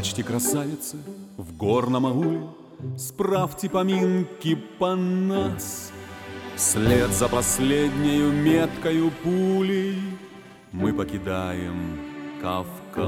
Плачьте, красавицы, в горном ауле, справьте поминки по нас. Вслед за последнею меткою пулей мы покидаем Кавказ.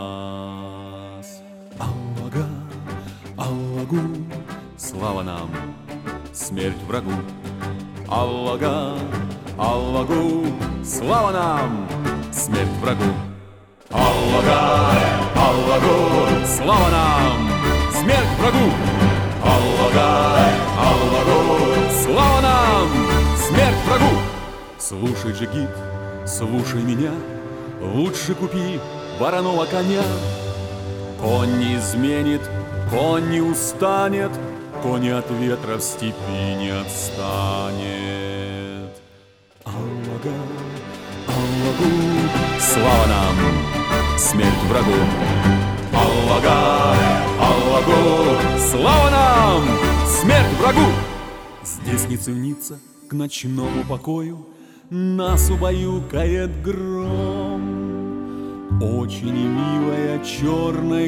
Аллага, Аллагу, слава нам, смерть врагу. Аллага, Аллагу, слава нам, смерть врагу. Аллага, Аллагу, слава нам, смерть врагу. Аллага, Аллагу, слава нам, смерть врагу. Слушай, джигит, слушай меня, лучше купи вороного коня. Конь не изменит, конь не устанет, конь от ветра в степи не отстанет. Аллага, Аллагу, слава нам, смерть врагу. Аллага, Аллагу, слава нам, смерть врагу. Здесь не ценится к ночному покою, нас убаюкает гром. Очень милая черной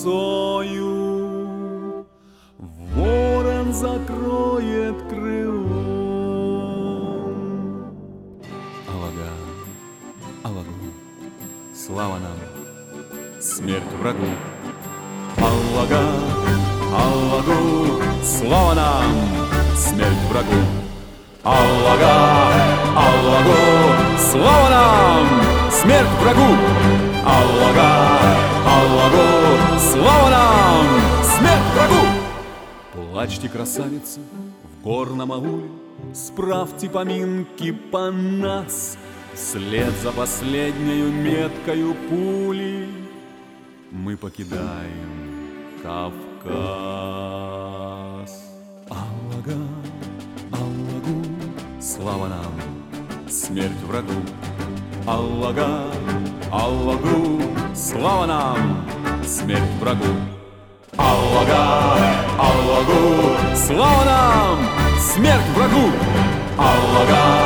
косою ворон закроет крылом. Аллага, Аллагу, слава нам, смерть врагу. Аллага, Аллагу, слава нам, смерть врагу. Аллага, Аллагу, слава нам, смерть врагу. Аллага, Аллагу, слава нам, смерть врагу. Плачьте, красавицы, в горном ауле, справьте поминки по нас. Вслед за последнею меткою пулей мы покидаем Кавказ. Аллага, Аллагу, слава нам, смерть врагу. Аллага, Аллагу, слава нам, смерть врагу. Аллага, Аллагу, слава нам, смерть врагу. Аллага,